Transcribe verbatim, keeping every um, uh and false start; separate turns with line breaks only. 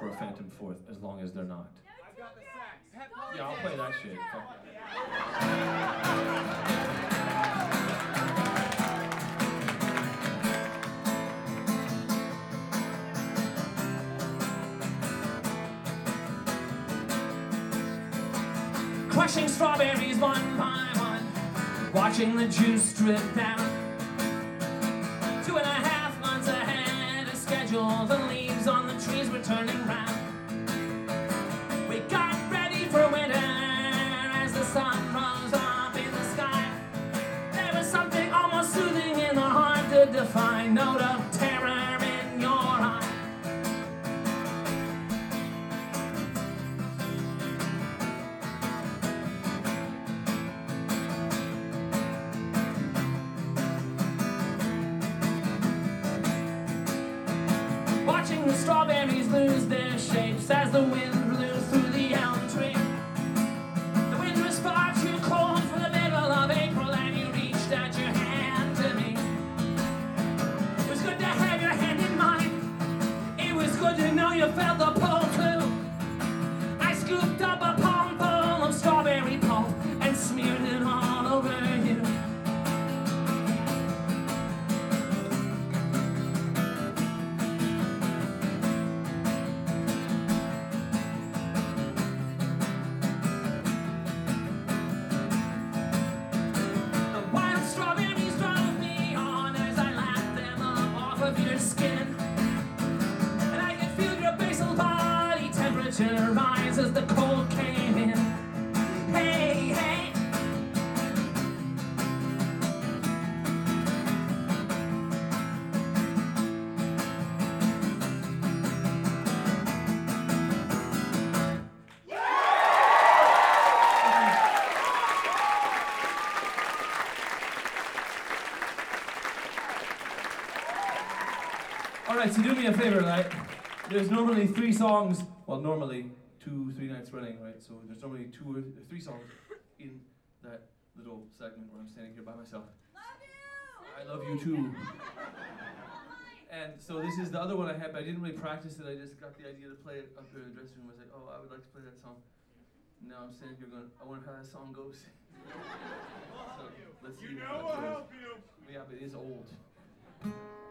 for a phantom fourth, as long as they're not.
I've got the sax.
Yeah, I'll play that shit. Fuck yeah. Crushing strawberries one by one, watching the juice drip down. Two and a half months ahead of schedule, the leaves on the trees were turning round. We got ready for winter as the sun rose up in the sky. There was something almost soothing in the hard to define note of terror in your eye. Watching the strawberries lose their shapes as the wind blew through the elm tree. The wind was far too cold for the middle of April, and you reached out your hand to me. It was good to have your hand in mine. It was good to know you felt the pull too. I scooped up a palm full of strawberry pulp and smeared it all over you. Your skin, and I could feel your basal body temperature rise as the cold came in. Hey, hey. All right, so do me a favor, right? There's normally three songs, well, normally two, three nights running, right? So there's normally two or three songs in that little segment where I'm standing here by myself.
Love you!
I love you too. And so this is the other one I had, but I didn't really practice it. I just got the idea to play it up here in the dressing room. I was like, oh, I would like to play that song. Now I'm standing here going, I wonder how that song goes. So let's see.
You know I'll help you.
Yeah, but it is old.